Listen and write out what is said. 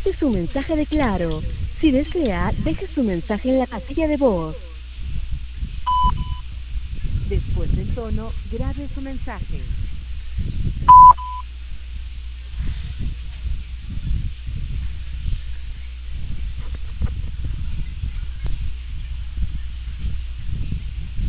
Este es un mensaje de Claro. Si desea, deje su mensaje en la casilla de voz. Después del tono, grabe su mensaje.